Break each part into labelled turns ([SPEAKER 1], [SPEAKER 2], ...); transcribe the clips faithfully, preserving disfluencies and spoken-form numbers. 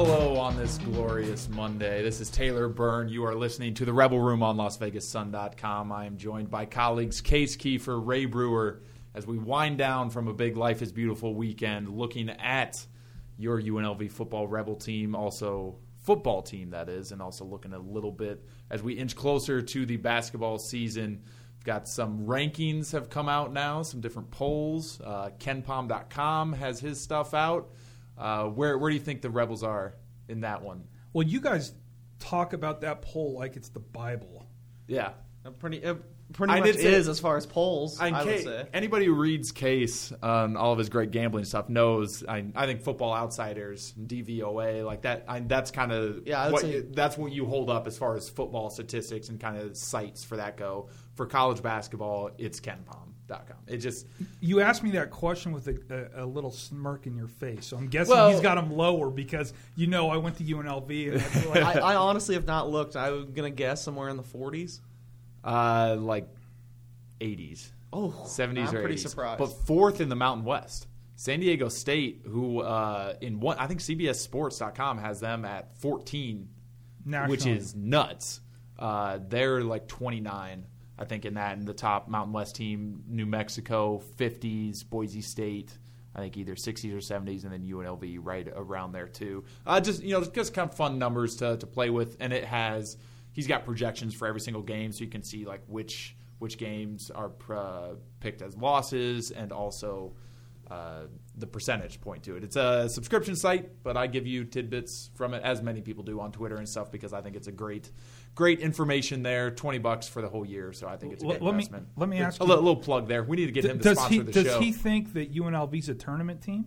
[SPEAKER 1] Hello on this glorious Monday. This is Taylor Byrne. You are listening to the Rebel Room on Las Vegas Sun dot com. I am joined by colleagues Case Kiefer, Ray Brewer, as we wind down from a big Life is Beautiful weekend, looking at your U N L V football Rebel team, also football team that is, and also looking a little bit as we inch closer to the basketball season. We've got some rankings have come out now, some different polls. Uh, Ken Pom dot com has his stuff out. Uh, where where do you think the Rebels are in that one?
[SPEAKER 2] Well, you guys talk about that poll like it's the Bible.
[SPEAKER 1] Yeah.
[SPEAKER 3] It pretty, it pretty
[SPEAKER 1] I
[SPEAKER 3] much
[SPEAKER 1] did say-
[SPEAKER 3] is as far as polls, I,
[SPEAKER 1] I
[SPEAKER 3] would
[SPEAKER 1] K-
[SPEAKER 3] say.
[SPEAKER 1] Anybody who reads Case on all of his great gambling stuff knows. I, I think Football Outsiders, D V O A, like that. I, that's kind of
[SPEAKER 3] Yeah, I would
[SPEAKER 1] what
[SPEAKER 3] say-
[SPEAKER 1] you, that's what you hold up as far as football statistics and kind of sites for that go. For college basketball, it's Ken Pom dot com. It just
[SPEAKER 2] You asked me that question with a, a, a little smirk in your face, so I'm guessing
[SPEAKER 1] Well-
[SPEAKER 2] he's got him lower because you know I went to U N L V. And that's like,
[SPEAKER 3] I, I honestly have not looked. I'm going to guess somewhere in the forties.
[SPEAKER 1] uh, like eighties.
[SPEAKER 3] Oh,
[SPEAKER 1] seventies
[SPEAKER 3] I'm
[SPEAKER 1] or
[SPEAKER 3] pretty
[SPEAKER 1] eighties.
[SPEAKER 3] surprised.
[SPEAKER 1] But fourth in the Mountain West. San Diego State, who uh, in one, I think C B S Sports dot com has them at fourteen,
[SPEAKER 2] national.
[SPEAKER 1] which is nuts. Uh, they're like twenty-nine, I think, in that. In the top Mountain West team, New Mexico, fifties, Boise State, I think either sixties or seventies, and then U N L V right around there too. Uh, just you know, just kind of fun numbers to to play with, and it has. He's got projections for every single game, so you can see like which which games are uh, picked as losses, and also uh, the percentage point to it. It's a subscription site, but I give you tidbits from it, as many people do on Twitter and stuff, because I think it's a great, great information there. Twenty bucks for the whole year, so I think it's a
[SPEAKER 2] Let-
[SPEAKER 1] good
[SPEAKER 2] let me-
[SPEAKER 1] investment.
[SPEAKER 2] let me ask
[SPEAKER 1] a
[SPEAKER 2] you-
[SPEAKER 1] little, little plug there. We need to get him to
[SPEAKER 2] does
[SPEAKER 1] sponsor
[SPEAKER 2] he
[SPEAKER 1] the
[SPEAKER 2] does
[SPEAKER 1] show.
[SPEAKER 2] he think that U N L V's a tournament team?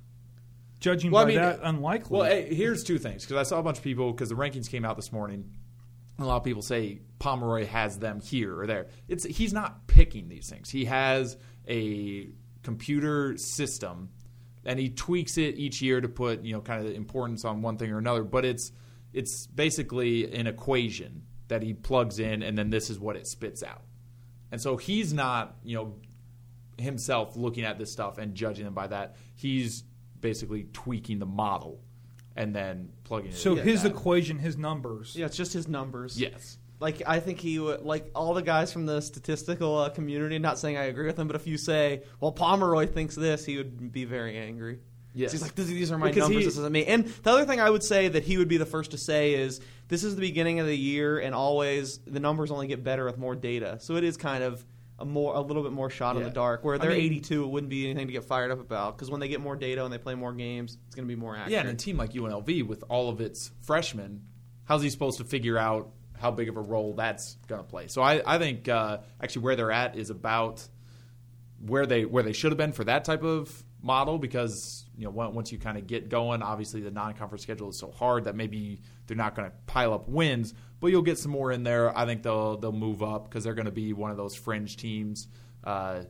[SPEAKER 2] Judging
[SPEAKER 1] Well,
[SPEAKER 2] by
[SPEAKER 1] I mean,
[SPEAKER 2] that, unlikely.
[SPEAKER 1] Well, hey, here's two things, because I saw a bunch of people, because the rankings came out this morning. A lot of people say Pomeroy has them here or there. It's he's not picking these things. He has a computer system, and he tweaks it each year to put you know kind of the importance on one thing or another. But it's it's basically an equation that he plugs in, and then this is what it spits out. And so he's not you know himself looking at this stuff and judging them by that. He's basically tweaking the model and then plugging it
[SPEAKER 2] so
[SPEAKER 1] in.
[SPEAKER 2] his
[SPEAKER 1] Yeah.
[SPEAKER 2] equation, his numbers.
[SPEAKER 3] Yeah, it's just his numbers.
[SPEAKER 1] Yes.
[SPEAKER 3] Like, I think he would, like, all the guys from the statistical uh, community, not saying I agree with him, but if you say, well, Pomeroy thinks this, he would be very angry.
[SPEAKER 1] Yes.
[SPEAKER 3] He's like, these, these are my
[SPEAKER 1] Because
[SPEAKER 3] numbers,
[SPEAKER 1] he-
[SPEAKER 3] this isn't me. And the other thing I would say that he would be the first to say is, this is the beginning of the year, and always the numbers only get better with more data. So it is kind of a more, a little bit more shot in
[SPEAKER 1] Yeah.
[SPEAKER 3] the dark. Where
[SPEAKER 1] I
[SPEAKER 3] they're
[SPEAKER 1] mean-
[SPEAKER 3] eighty-two, it wouldn't be anything to get fired up about, because when they get more data and they play more games, it's going to be more accurate.
[SPEAKER 1] Yeah, and a team like U N L V with all of its freshmen, how's he supposed to figure out how big of a role that's going to play? So I, I think uh, actually where they're at is about where they where they should have been for that type of model, because you know once you kind of get going, obviously the non-conference schedule is so hard that maybe they're not going to pile up wins, but you'll get some more in there. I think they'll they'll move up because they're going to be one of those fringe teams. Uh,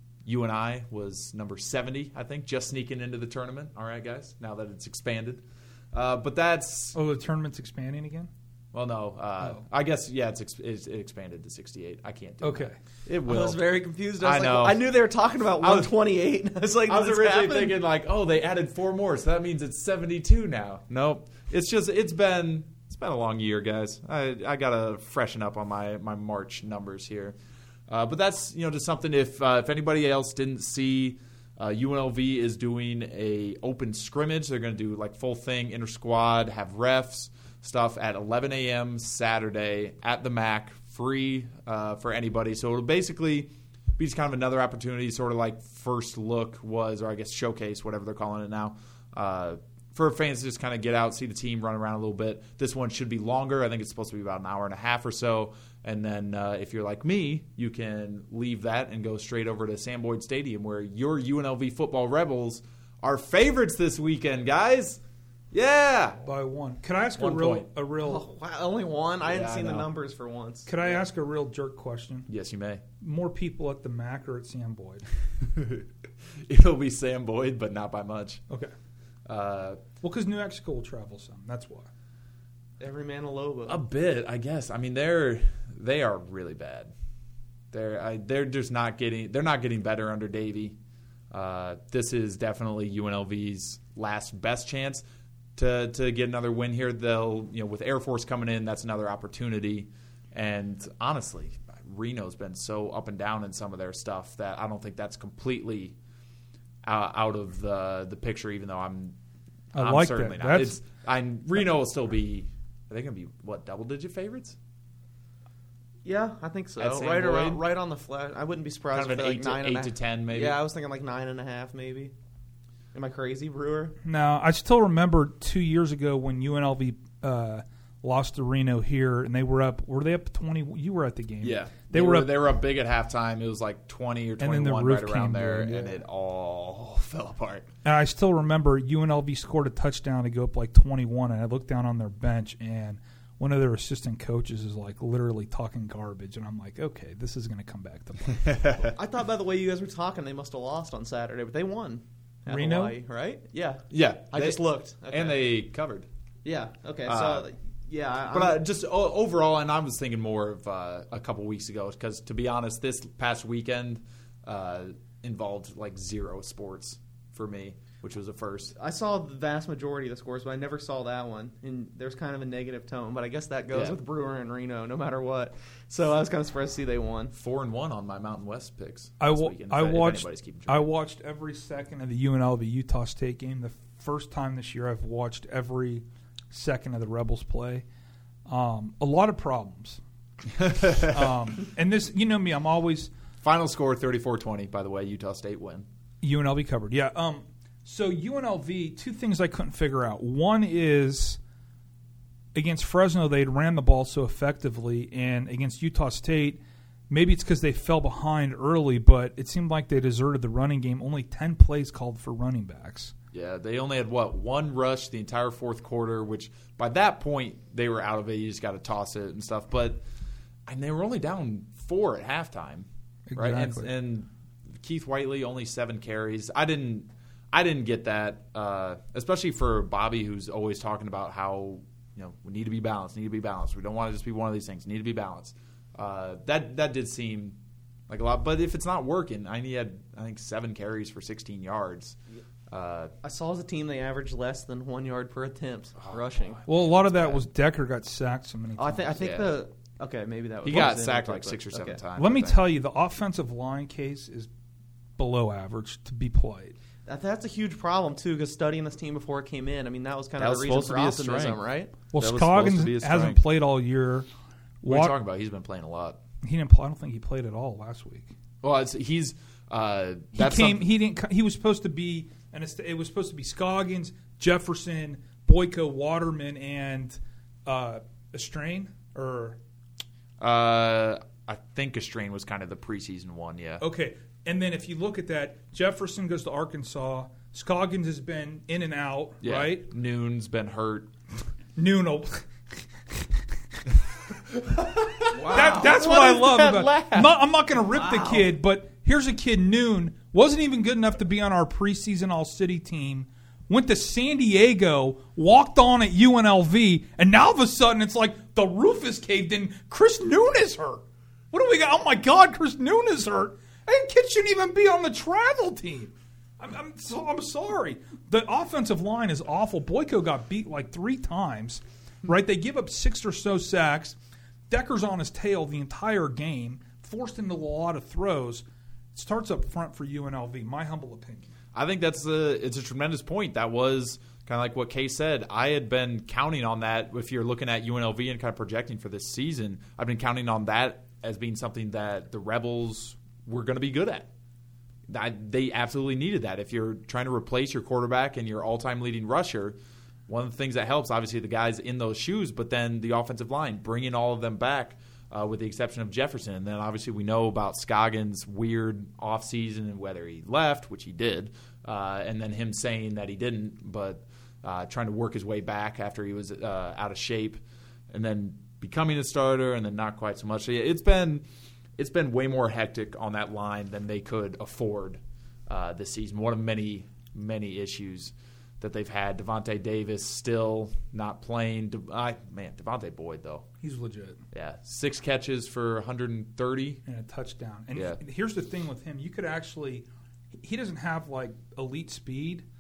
[SPEAKER 1] U N I was number seventy, I think, just sneaking into the tournament. All right, guys, now that it's expanded. Uh, but that's,
[SPEAKER 2] Oh, the tournament's expanding again?
[SPEAKER 1] well, no. Uh,
[SPEAKER 2] Oh.
[SPEAKER 1] I guess, yeah, it's, ex- it's it expanded to sixty-eight. I can't do
[SPEAKER 2] Okay.
[SPEAKER 1] that. It
[SPEAKER 3] I
[SPEAKER 1] will.
[SPEAKER 3] was very confused. I, was
[SPEAKER 1] I
[SPEAKER 3] like,
[SPEAKER 1] know.
[SPEAKER 3] I knew they were talking about
[SPEAKER 1] I was-
[SPEAKER 3] one twenty-eight. I was like,
[SPEAKER 1] I was
[SPEAKER 3] does this
[SPEAKER 1] originally
[SPEAKER 3] happen?
[SPEAKER 1] thinking, like, oh, they added four more, so that means it's seventy-two now. Nope. It's just, it's been, it's been a long year, guys. I, I got to freshen up on my, my March numbers here. Uh, but that's, you know, just something, if uh, if anybody else didn't see, uh, U N L V is doing a open scrimmage. They're going to do like full thing, inter-squad, have refs, stuff at eleven a.m. Saturday at the M A C, free uh, for anybody. So it'll basically be just kind of another opportunity, sort of like First Look was, or I guess Showcase, whatever they're calling it now, uh, for fans to just kind of get out, see the team run around a little bit. This one should be longer. I think it's supposed to be about an hour and a half or so. And then uh, if you're like me, you can leave that and go straight over to Sam Boyd Stadium, where your U N L V football Rebels are favorites this weekend, guys. Yeah.
[SPEAKER 2] By one. Could I ask
[SPEAKER 1] One
[SPEAKER 2] a real
[SPEAKER 1] point.
[SPEAKER 2] a real
[SPEAKER 3] Oh, wow, only one? I
[SPEAKER 1] Yeah,
[SPEAKER 3] hadn't
[SPEAKER 1] I
[SPEAKER 3] seen the
[SPEAKER 1] know.
[SPEAKER 3] numbers for once.
[SPEAKER 2] could I ask a real jerk question?
[SPEAKER 1] Yes, you may.
[SPEAKER 2] More people at the M A C or at Sam Boyd?
[SPEAKER 1] It'll be Sam Boyd, but not by much.
[SPEAKER 2] Okay.
[SPEAKER 1] Uh,
[SPEAKER 2] Well, because New Mexico will travel some. That's why.
[SPEAKER 3] Every man a Lobo.
[SPEAKER 1] a bit, I guess. I mean, they're they are really bad. They're I, they're just not getting they're not getting better under Davey. Uh, this is definitely U N L V's last best chance. to to get another win here. They'll, you know, with Air Force coming in, that's another opportunity. And honestly, Reno's been so up and down in some of their stuff that I don't think that's completely uh, out of the the picture. Even though I'm,
[SPEAKER 2] I
[SPEAKER 1] I'm
[SPEAKER 2] like
[SPEAKER 1] certainly
[SPEAKER 2] that.
[SPEAKER 1] not.
[SPEAKER 2] That's,
[SPEAKER 1] It's, I'm, Reno will still be. Are they going to be what, double digit favorites?
[SPEAKER 3] Yeah, I think so.
[SPEAKER 1] At Sam
[SPEAKER 3] Right
[SPEAKER 1] Boyd?
[SPEAKER 3] around, right on the flat. I wouldn't be surprised
[SPEAKER 1] Kind of
[SPEAKER 3] if
[SPEAKER 1] an
[SPEAKER 3] they're like
[SPEAKER 1] eight to-
[SPEAKER 3] nine and
[SPEAKER 1] eight
[SPEAKER 3] a
[SPEAKER 1] to
[SPEAKER 3] half.
[SPEAKER 1] ten, maybe?
[SPEAKER 3] Yeah, I was thinking like nine and a half, maybe. Am I crazy, Brewer?
[SPEAKER 2] no, I still remember two years ago when U N L V uh, lost to Reno here, and they were up. Were they up twenty? You were at the game.
[SPEAKER 1] Yeah,
[SPEAKER 2] they, were, up.
[SPEAKER 1] They were up big at halftime. It was like twenty or
[SPEAKER 2] And then the
[SPEAKER 1] twenty-one,
[SPEAKER 2] roof
[SPEAKER 1] right around
[SPEAKER 2] came
[SPEAKER 1] there,
[SPEAKER 2] down,
[SPEAKER 1] and
[SPEAKER 2] yeah.
[SPEAKER 1] it all fell apart.
[SPEAKER 2] And I still remember U N L V scored a touchdown to go up like twenty-one, and I looked down on their bench, and one of their assistant coaches is like literally talking garbage, and I'm like, okay, this is going to come back to play.
[SPEAKER 3] I thought by the way you guys were talking, they must have lost on Saturday, but they won. At
[SPEAKER 2] Reno?
[SPEAKER 3] Hawaii, right? Yeah.
[SPEAKER 1] Yeah,
[SPEAKER 3] I
[SPEAKER 1] they-
[SPEAKER 3] just looked. Okay.
[SPEAKER 1] and they covered.
[SPEAKER 3] Yeah. Okay. So,
[SPEAKER 1] Uh,
[SPEAKER 3] yeah. I,
[SPEAKER 1] But
[SPEAKER 3] I'm-
[SPEAKER 1] uh, just o- overall, and I was thinking more of uh, a couple weeks ago, because to be honest, this past weekend uh, involved like zero sports for me, which was a first.
[SPEAKER 3] I saw the vast majority of the scores, but I never saw that one. And there's kind of a negative tone, but I guess that goes
[SPEAKER 1] Yeah.
[SPEAKER 3] with Brewer and Reno, no matter what. So I was kind of surprised to see they won.
[SPEAKER 1] Four and one on my Mountain West picks.
[SPEAKER 2] I,
[SPEAKER 1] this
[SPEAKER 2] wa-
[SPEAKER 1] weekend,
[SPEAKER 2] I
[SPEAKER 1] if- if
[SPEAKER 2] watched
[SPEAKER 1] anybody's keeping track.
[SPEAKER 2] I watched every second of the U N L V Utah State game. The first time this year I've watched every second of the Rebels play. Um, a lot of problems. um, and this, you know me, I'm always
[SPEAKER 1] Final score thirty-four twenty, by the way, Utah State win.
[SPEAKER 2] U N L V covered. Yeah. Um, so U N L V, two things I couldn't figure out. One is against Fresno, they ran the ball so effectively, and against Utah State, maybe it's because they fell behind early, but it seemed like they deserted the running game. Only ten plays called for running backs.
[SPEAKER 1] Yeah, they only had, what, one rush the entire fourth quarter, which by that point they were out of it. You just got to toss it and stuff. But and they were only down four at halftime, right? And,
[SPEAKER 2] Exactly.
[SPEAKER 1] and Keith Whiteley only seven carries. I didn't, I didn't get that, uh, especially for Bobby, who's always talking about how, you know, we need to be balanced, need to be balanced. We don't want to just be one of these things. Need to be balanced. Uh, that that did seem like a lot. But if it's not working, I he had I think seven carries for sixteen yards. Uh,
[SPEAKER 3] I saw as a team they averaged less than one yard per attempt rushing.
[SPEAKER 2] Well, a lot of that was Decker got sacked so many
[SPEAKER 3] Oh, I
[SPEAKER 2] times.
[SPEAKER 3] think I think
[SPEAKER 1] Yeah.
[SPEAKER 3] the okay maybe that was
[SPEAKER 1] he got
[SPEAKER 3] was
[SPEAKER 1] sacked
[SPEAKER 3] in,
[SPEAKER 1] like
[SPEAKER 3] but-
[SPEAKER 1] six or seven
[SPEAKER 3] okay.
[SPEAKER 1] times.
[SPEAKER 2] Let
[SPEAKER 1] I
[SPEAKER 2] me
[SPEAKER 1] think.
[SPEAKER 2] tell you, the offensive line case is below average, to be polite.
[SPEAKER 3] That, that's a huge problem too, because studying this team before it came in, I mean that was kind
[SPEAKER 1] That
[SPEAKER 3] of
[SPEAKER 1] was
[SPEAKER 3] the reason
[SPEAKER 1] supposed
[SPEAKER 3] for
[SPEAKER 1] to be a
[SPEAKER 3] optimism,
[SPEAKER 1] strength.
[SPEAKER 3] right?
[SPEAKER 2] Well,
[SPEAKER 1] That was supposed to be
[SPEAKER 2] Scoggins
[SPEAKER 1] his
[SPEAKER 2] hasn't
[SPEAKER 1] strength.
[SPEAKER 2] played all year.
[SPEAKER 1] What are you
[SPEAKER 2] Wat-
[SPEAKER 1] talking about? He's been playing a lot.
[SPEAKER 2] He didn't play. I don't think he played at all last week.
[SPEAKER 1] Well, it's, he's uh,
[SPEAKER 2] He
[SPEAKER 1] that's
[SPEAKER 2] came.
[SPEAKER 1] some-
[SPEAKER 2] He didn't. co- He was supposed to be, and it's, it was supposed to be Scoggins, Jefferson, Boyko, Waterman, and uh, Estrain. Or
[SPEAKER 1] uh, I think Estrain was kind of the preseason one. Yeah.
[SPEAKER 2] okay, and then if you look at that, Jefferson goes to Arkansas. Scoggins has been in and out,
[SPEAKER 1] Yeah.
[SPEAKER 2] right?
[SPEAKER 1] Noon's been hurt.
[SPEAKER 2] Nuno. That, that's what,
[SPEAKER 3] What
[SPEAKER 2] I
[SPEAKER 3] is
[SPEAKER 2] love
[SPEAKER 3] that
[SPEAKER 2] about.
[SPEAKER 3] laugh?
[SPEAKER 2] I'm not, I'm not going to rip the
[SPEAKER 3] Wow.
[SPEAKER 2] kid, but here's a kid. Noon wasn't even good enough to be on our preseason All City team. Went to San Diego, walked on at U N L V, and now all of a sudden it's like the roof is caved in. Chris Noon is hurt. What do we got? Oh my God, Chris Noon is hurt. And kid shouldn't even be on the travel team. I'm, I'm, so, I'm sorry. The offensive line is awful. Boyko got beat like three times, right? They give up six or so sacks. Decker's on his tail the entire game, forced into a lot of throws. It starts up front for U N L V, my humble opinion.
[SPEAKER 1] I think that's a it's a tremendous point. That was kind of like what Kay said. I had been counting on that. If you're looking at U N L V and kind of projecting for this season, I've been counting on that as being something that the Rebels were going to be good at. I, they absolutely needed that. If you're trying to replace your quarterback and your all-time leading rusher, one of the things that helps, obviously, the guys in those shoes, but then the offensive line, bringing all of them back, uh, with the exception of Jefferson. And then, obviously, we know about Scoggins' weird offseason and whether he left, which he did, uh, and then him saying that he didn't, but uh, trying to work his way back after he was uh, out of shape, and then becoming a starter, and then not quite so much. So, yeah, it's been it's been way more hectic on that line than they could afford uh, this season. One of many, many issues that they've had. Devontae Davis still not playing. De- I, man, Devontae Boyd, though.
[SPEAKER 2] He's legit.
[SPEAKER 1] Yeah, six catches for one hundred thirty.
[SPEAKER 2] And a touchdown. And
[SPEAKER 1] Yeah.
[SPEAKER 2] he- here's the thing with him. You could actually – he doesn't have, like, elite speed,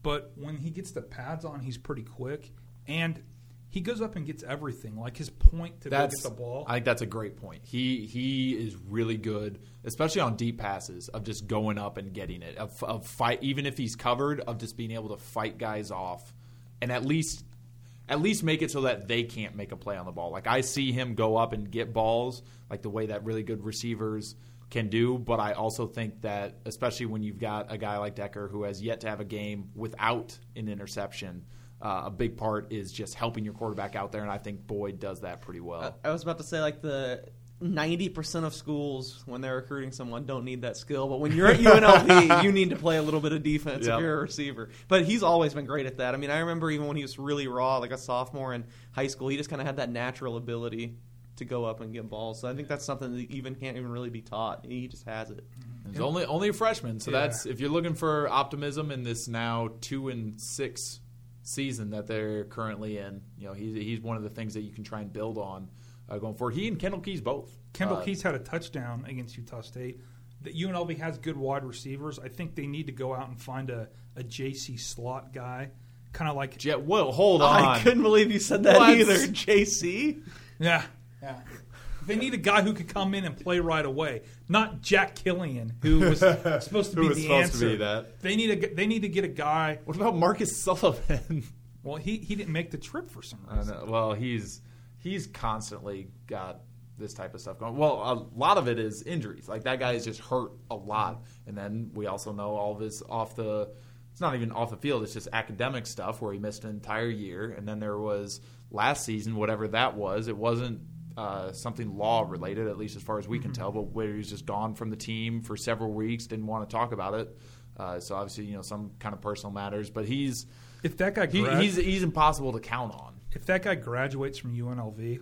[SPEAKER 2] but when he gets the pads on, he's pretty quick, and he goes up and gets everything. Like his point to
[SPEAKER 1] That's,
[SPEAKER 2] go get the ball.
[SPEAKER 1] I think that's a great point. He he is really good, especially on deep passes, of just going up and getting it. Of, of fight, even if he's covered, of just being able to fight guys off, and at least at least make it so that they can't make a play on the ball. Like I see him go up and get balls, like the way that really good receivers can do. But I also think that, especially when you've got a guy like Decker who has yet to have a game without an interception. Uh, a big part is just helping your quarterback out there, and I think Boyd does that pretty well.
[SPEAKER 3] I was about to say, like, the ninety percent of schools, when they're recruiting someone, don't need that skill. But when you're at U N L V, you need to play a little bit of defense
[SPEAKER 1] Yep.
[SPEAKER 3] if you're a receiver. But he's always been great at that. I mean, I remember even when he was really raw, like a sophomore in high school, he just kind of had that natural ability to go up and get balls. So I think that's something that even can't even really be taught. He just has it.
[SPEAKER 1] He's only only a freshman, so
[SPEAKER 2] Yeah.
[SPEAKER 1] that's if you're looking for optimism in this now two and six season that they're currently in. You know, he's he's one of the things that you can try and build on uh, going forward. He and Kendall Keys both.
[SPEAKER 2] Kendall
[SPEAKER 1] uh,
[SPEAKER 2] Keys had a touchdown against Utah State. The U N L V has good wide receivers. I think they need to go out and find a, a J C slot guy, kind of like
[SPEAKER 1] Jet, whoa, hold on.
[SPEAKER 3] I couldn't believe you said that
[SPEAKER 1] What?
[SPEAKER 3] either, J C.
[SPEAKER 2] yeah, yeah. They need a guy who could come in and play right away, not Jack Killian, who was supposed to
[SPEAKER 1] Who
[SPEAKER 2] be
[SPEAKER 1] was
[SPEAKER 2] the
[SPEAKER 1] supposed
[SPEAKER 2] answer.
[SPEAKER 1] to be that.
[SPEAKER 2] They need a they need to get a guy.
[SPEAKER 1] What about Marcus Sullivan?
[SPEAKER 2] Well, he, he didn't make the trip for some
[SPEAKER 1] I
[SPEAKER 2] reason.
[SPEAKER 1] know. Well, he's he's constantly got this type of stuff going. Well, a lot of it is injuries. Like that guy is just hurt a lot, and then we also know all of his off the. It's not even off the field. It's just academic stuff where he missed an entire year, and then there was last season, whatever that was. It wasn't uh, something law related, at least as far as we can tell, but where he was just gone from the team for several weeks, didn't want to talk about it. Uh, so obviously, you know, some kind of personal matters, but he's.
[SPEAKER 2] If that guy
[SPEAKER 1] He,
[SPEAKER 2] grad-
[SPEAKER 1] he's he's impossible to count on.
[SPEAKER 2] if that guy graduates from U N L V,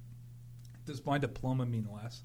[SPEAKER 2] does my diploma mean less?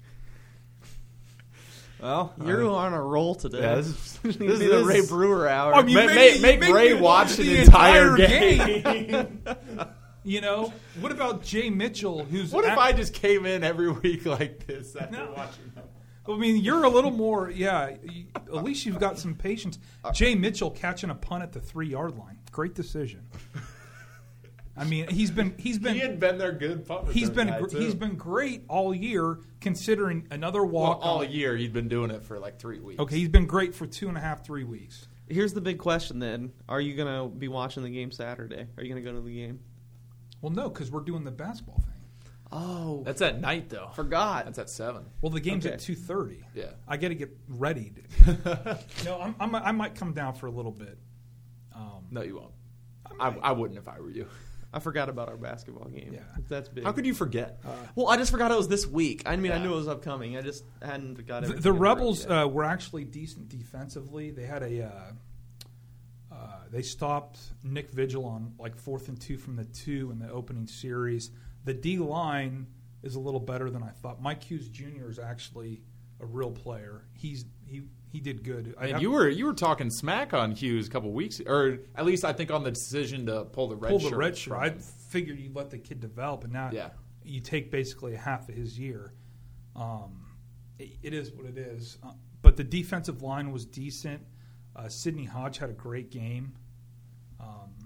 [SPEAKER 3] Well, you're on a roll today.
[SPEAKER 1] Yeah, this is-
[SPEAKER 3] this
[SPEAKER 1] this
[SPEAKER 3] is the
[SPEAKER 1] is-
[SPEAKER 3] Ray Brewer hour.
[SPEAKER 2] I mean,
[SPEAKER 1] Ma-
[SPEAKER 2] make
[SPEAKER 1] make-
[SPEAKER 2] me-
[SPEAKER 1] make
[SPEAKER 2] make
[SPEAKER 1] Ray
[SPEAKER 2] me
[SPEAKER 1] watch
[SPEAKER 2] the
[SPEAKER 1] an entire
[SPEAKER 2] game. You know, what about Jay Mitchell? Who's
[SPEAKER 1] What if
[SPEAKER 2] at-
[SPEAKER 1] I just came in every week like this after
[SPEAKER 2] No.
[SPEAKER 1] watching them?
[SPEAKER 2] I mean, you're a little more, yeah. You, at least you've got some patience. Jay Mitchell catching a punt at the three yard line, great decision. I mean, he's been he's been
[SPEAKER 1] He had been their good punt
[SPEAKER 2] he's
[SPEAKER 1] return
[SPEAKER 2] been
[SPEAKER 1] guy,
[SPEAKER 2] gr-
[SPEAKER 1] too.
[SPEAKER 2] he's been great all year, considering another
[SPEAKER 1] well,
[SPEAKER 2] walk.
[SPEAKER 1] all year. He'd been doing it for like three weeks.
[SPEAKER 2] Okay, he's been great for two and a half, three weeks.
[SPEAKER 3] Here's the big question then. Are you going to be watching the game Saturday? Are you going to go to the game?
[SPEAKER 2] Well, no, because we're doing the basketball thing.
[SPEAKER 3] Oh,
[SPEAKER 1] That's at night though.
[SPEAKER 3] forgot.
[SPEAKER 1] That's at seven.
[SPEAKER 2] Well, the game's
[SPEAKER 3] Okay.
[SPEAKER 2] at two thirty.
[SPEAKER 1] Yeah.
[SPEAKER 2] I got to get ready. no, I'm, I'm, I might come down for a little bit. Um,
[SPEAKER 1] No, you won't. I, I wouldn't if I were you.
[SPEAKER 3] I forgot about our basketball game.
[SPEAKER 2] Yeah.
[SPEAKER 3] That's big.
[SPEAKER 1] How could you forget?
[SPEAKER 3] Well, I just forgot it was this week. I mean, I
[SPEAKER 1] Yeah.
[SPEAKER 3] knew it was upcoming. I just hadn't got
[SPEAKER 2] the,
[SPEAKER 3] everything
[SPEAKER 2] the
[SPEAKER 3] in right
[SPEAKER 2] Rebels
[SPEAKER 3] yet.
[SPEAKER 2] uh, were actually decent defensively. They had a uh, uh, they stopped Nick Vigil on like fourth and two from the two in the opening series. The D line is a little better than I thought. Mike Hughes Junior is actually a real player. He's he he did good. I
[SPEAKER 1] And
[SPEAKER 2] have-
[SPEAKER 1] you were you were talking smack on Hughes a couple weeks, or at least I think on the decision to pull the red
[SPEAKER 2] pull
[SPEAKER 1] shirt.
[SPEAKER 2] the red shirt.
[SPEAKER 1] from
[SPEAKER 2] I
[SPEAKER 1] him.
[SPEAKER 2] figured you let the kid develop, and now
[SPEAKER 1] Yeah.
[SPEAKER 2] you take basically half of his year. Um, it, it is what it is. Uh, but the defensive line was decent. Uh, Sidney Hodge had a great game. Um,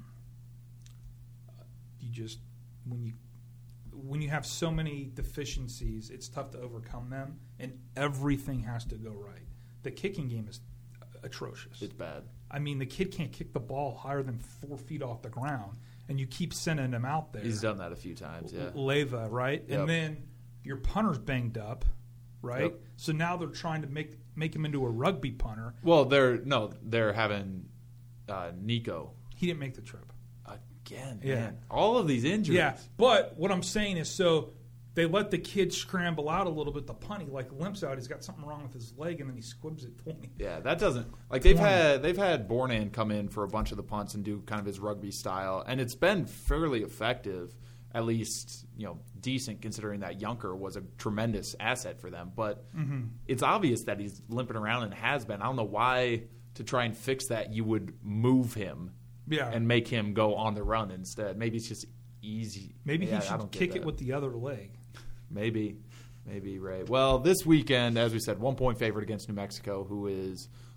[SPEAKER 2] you just when you when you have so many deficiencies, it's tough to overcome them, and everything has to go right. The kicking game is atrocious.
[SPEAKER 1] It's bad.
[SPEAKER 2] I mean, the kid can't kick the ball higher than four feet off the ground, and you keep sending him out there.
[SPEAKER 1] He's done that a few times. Yeah.
[SPEAKER 2] Leva, right?
[SPEAKER 1] Yep.
[SPEAKER 2] And then your punter's banged up, right?
[SPEAKER 1] Yep.
[SPEAKER 2] So now they're trying to make make him into a rugby punter.
[SPEAKER 1] Well, they're no, they're having uh, Nico
[SPEAKER 2] He didn't make the trip.
[SPEAKER 1] again.
[SPEAKER 2] Yeah.
[SPEAKER 1] Man. All of these injuries.
[SPEAKER 2] Yeah, but what I'm saying is, so they let the kid scramble out a little bit. The punt, he like limps out. He's got something wrong with his leg, and then he squibs it twenty.
[SPEAKER 1] Yeah, that doesn't like they've
[SPEAKER 2] twenty.
[SPEAKER 1] had they've had Bornan come in for a bunch of the punts and do kind of his rugby style, and it's been fairly effective, at least you know decent considering that Yunker was a tremendous asset for them. But
[SPEAKER 2] Mm-hmm.
[SPEAKER 1] it's obvious that he's limping around and has been. I don't know why to try and fix that you would move him
[SPEAKER 2] Yeah,
[SPEAKER 1] and make him go on the run instead. Maybe it's just easy.
[SPEAKER 2] maybe
[SPEAKER 1] Yeah,
[SPEAKER 2] he
[SPEAKER 1] I
[SPEAKER 2] should
[SPEAKER 1] don't get
[SPEAKER 2] kick it
[SPEAKER 1] that.
[SPEAKER 2] with the other leg.
[SPEAKER 1] Maybe. Maybe, right. Well, this weekend, as we said, one point favorite against New Mexico, who is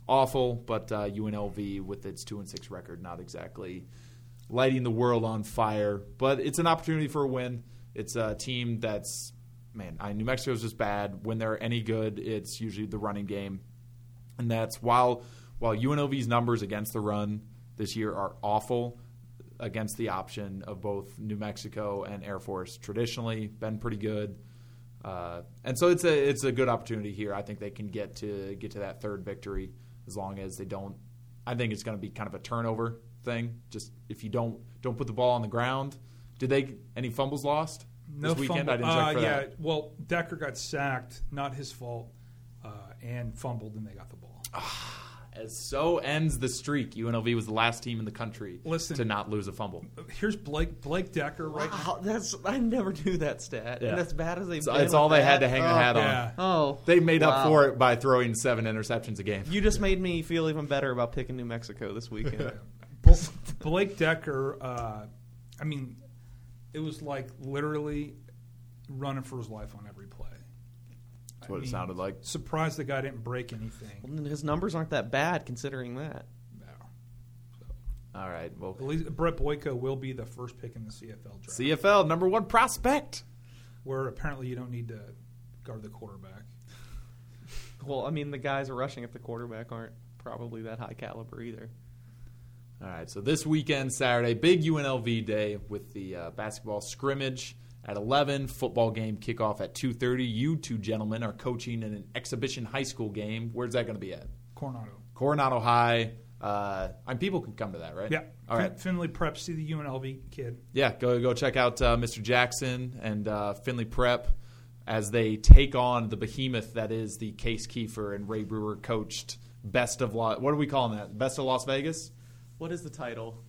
[SPEAKER 1] awful, but uh, U N L V with its two and six record, not exactly lighting the world on fire. But it's an opportunity for a win. It's a team that's, man, I, New Mexico's just bad. When they're any good, it's usually the running game. And that's while while U N L V's numbers against the run this year are awful, against the option of both New Mexico and Air Force traditionally been pretty good. Uh, and so it's a it's a good opportunity here. I think they can get to get to that third victory as long as they don't. I think it's going to be kind of a turnover thing. Just if you don't don't put the ball on the ground. Did they any fumbles lost
[SPEAKER 2] No
[SPEAKER 1] this weekend?
[SPEAKER 2] fumble.
[SPEAKER 1] I didn't check
[SPEAKER 2] uh,
[SPEAKER 1] for
[SPEAKER 2] yeah,
[SPEAKER 1] that.
[SPEAKER 2] well, Decker got sacked, not his fault, uh, and fumbled, and they got the ball.
[SPEAKER 1] As so ends the streak. U N L V was the last team in the country
[SPEAKER 2] Listen,
[SPEAKER 1] to not lose a fumble.
[SPEAKER 2] Here's Blake Blake Decker right now.
[SPEAKER 3] Wow, that's I never knew that stat.
[SPEAKER 1] Yeah.
[SPEAKER 3] And as bad as they've
[SPEAKER 1] It's,
[SPEAKER 3] been
[SPEAKER 1] it's all
[SPEAKER 3] with
[SPEAKER 1] they had
[SPEAKER 3] that,
[SPEAKER 1] to hang
[SPEAKER 3] oh,
[SPEAKER 1] their hat on.
[SPEAKER 2] Yeah.
[SPEAKER 3] Oh,
[SPEAKER 1] They made up
[SPEAKER 3] wow.
[SPEAKER 1] for it by throwing seven interceptions a game.
[SPEAKER 3] You just made me feel even better about picking New Mexico this weekend.
[SPEAKER 2] Blake Decker, uh, I mean, it was like literally running for his life on every play.
[SPEAKER 1] That's what
[SPEAKER 2] I
[SPEAKER 1] it
[SPEAKER 2] mean,
[SPEAKER 1] sounded like.
[SPEAKER 2] Surprised the guy didn't break anything.
[SPEAKER 3] Well, his numbers aren't that bad considering that.
[SPEAKER 2] No.
[SPEAKER 1] All right. Well,
[SPEAKER 2] At least Brett Boyko will be the first pick in the C F L draft,
[SPEAKER 1] C F L number one prospect.
[SPEAKER 2] where apparently you don't need to guard the quarterback.
[SPEAKER 3] Well, I mean, the guys rushing at the quarterback aren't probably that high caliber either.
[SPEAKER 1] All right. So this weekend, Saturday, big U N L V day with the uh, basketball scrimmage at eleven, football game kickoff at two thirty. You two gentlemen are coaching in an exhibition high school game. Where's that going to be at?
[SPEAKER 2] Coronado.
[SPEAKER 1] Coronado High. Uh, and people can come to that, right?
[SPEAKER 2] Yeah.
[SPEAKER 1] All right.
[SPEAKER 2] Fin- Finley Prep, see the U N L V kid.
[SPEAKER 1] Yeah, go go check out uh, Mister Jackson and uh, Finley Prep as they take on the behemoth that is the Case Kiefer and Ray Brewer coached best of La- what are we calling that? Best of Las Vegas?
[SPEAKER 3] What is the title?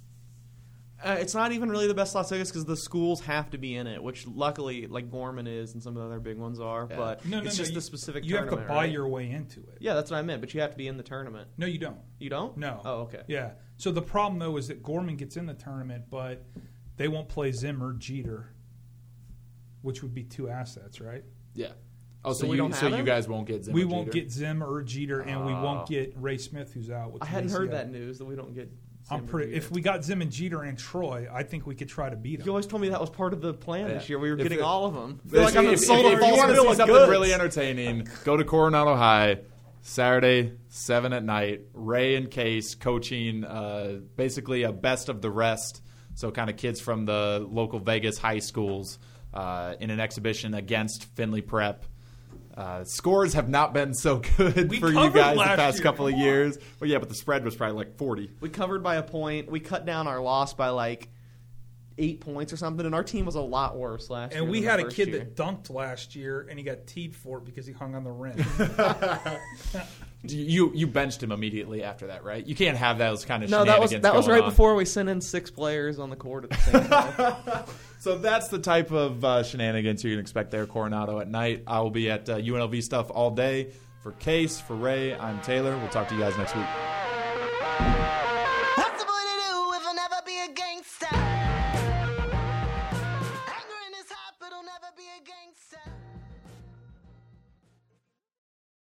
[SPEAKER 3] Uh, it's not even really the best Las Vegas because the schools have to be in it, which luckily, like Gorman is and some of the other big ones are.
[SPEAKER 1] Yeah.
[SPEAKER 3] But
[SPEAKER 2] No, no,
[SPEAKER 3] it's
[SPEAKER 2] no.
[SPEAKER 3] just
[SPEAKER 2] you,
[SPEAKER 3] the specific
[SPEAKER 2] You have
[SPEAKER 3] tournament,
[SPEAKER 2] to buy
[SPEAKER 3] right?
[SPEAKER 2] your way into it.
[SPEAKER 3] Yeah, that's what I meant. But you have to be in the tournament.
[SPEAKER 2] No, you don't.
[SPEAKER 3] You don't?
[SPEAKER 2] No.
[SPEAKER 3] Oh, okay.
[SPEAKER 2] Yeah. So the problem, though, is that Gorman gets in the tournament, but they won't play Zim or Jeter, which would be two assets, right?
[SPEAKER 1] Yeah. Oh, so,
[SPEAKER 3] So we
[SPEAKER 1] you
[SPEAKER 3] don't
[SPEAKER 1] so
[SPEAKER 3] have
[SPEAKER 1] you
[SPEAKER 3] him?
[SPEAKER 1] guys won't get Zim
[SPEAKER 2] we
[SPEAKER 1] or
[SPEAKER 2] won't
[SPEAKER 1] Jeter?
[SPEAKER 2] get Zim or Jeter, and we
[SPEAKER 1] Oh.
[SPEAKER 2] won't get Ray Smith, who's out. With
[SPEAKER 3] I
[SPEAKER 2] an
[SPEAKER 3] hadn't heard
[SPEAKER 2] A C L.
[SPEAKER 3] that news that we don't get.
[SPEAKER 2] I'm
[SPEAKER 3] Zim or
[SPEAKER 2] pretty.
[SPEAKER 3] Jeter.
[SPEAKER 2] If we got Zim and Jeter and Troy, I think we could try to beat
[SPEAKER 3] You
[SPEAKER 2] them.
[SPEAKER 3] always told me that was part of the plan
[SPEAKER 1] Yeah.
[SPEAKER 3] this year. We were
[SPEAKER 1] If
[SPEAKER 3] getting
[SPEAKER 1] it-
[SPEAKER 3] all of them. I
[SPEAKER 1] If,
[SPEAKER 3] feel like I'm
[SPEAKER 1] if,
[SPEAKER 3] sold
[SPEAKER 1] if,
[SPEAKER 3] a
[SPEAKER 1] if
[SPEAKER 3] false
[SPEAKER 1] you want to
[SPEAKER 3] bill
[SPEAKER 1] see
[SPEAKER 3] of
[SPEAKER 1] something
[SPEAKER 3] goods.
[SPEAKER 1] really entertaining, go to Coronado High Saturday, seven at night. Ray and Case coaching uh, basically a best of the rest. So kind of kids from the local Vegas high schools uh, in an exhibition against Finley Prep. Uh, scores have not been so good
[SPEAKER 2] We
[SPEAKER 1] for you
[SPEAKER 2] covered
[SPEAKER 1] guys the
[SPEAKER 2] last
[SPEAKER 1] past
[SPEAKER 2] year.
[SPEAKER 1] couple of years. Well, yeah, but the spread was probably like forty.
[SPEAKER 3] We covered by a point. We cut down our loss by like eight points or something, and our team was a lot worse last year.
[SPEAKER 2] And we
[SPEAKER 3] than the
[SPEAKER 2] had a
[SPEAKER 3] first
[SPEAKER 2] kid
[SPEAKER 3] year.
[SPEAKER 2] that dunked last year, and he got teed for it because he hung on the rim.
[SPEAKER 1] You you benched him immediately after that, right? You can't have those kind of
[SPEAKER 3] No, that was
[SPEAKER 1] shenanigans
[SPEAKER 3] that was
[SPEAKER 1] going
[SPEAKER 3] right
[SPEAKER 1] on.
[SPEAKER 3] before we sent in six players on the court at the same time.
[SPEAKER 1] So that's the type of uh, shenanigans you can expect there, Coronado at night. I will be at uh, U N L V stuff all day. For Case, for Ray, I'm Taylor. We'll talk to you guys next week.